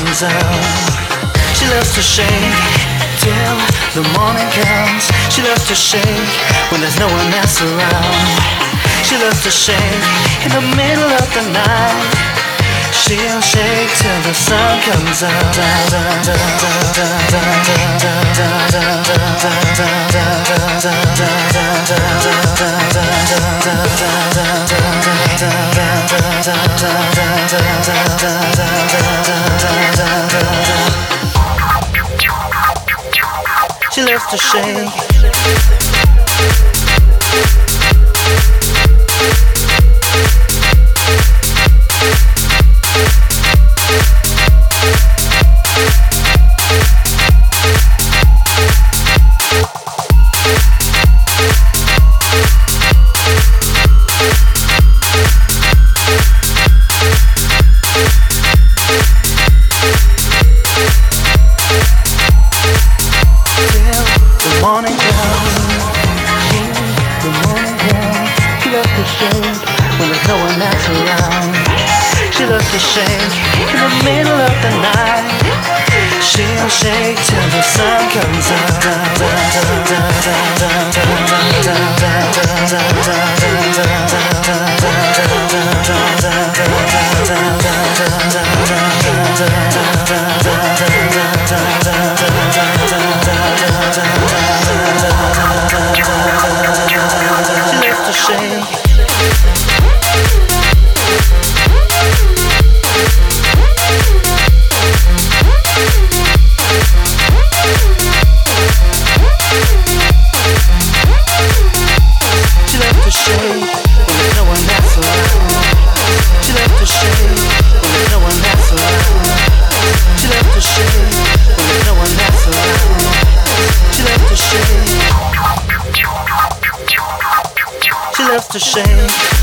comes out. She loves to shake till the morning comes. She loves to shake when there's no one else around. She loves to shake in the middle of the night. She'll shake till the sun comes out. She loves to shake. Shake in the middle of the night. She'll shake till the sun comes out. She loves to shake. To shake.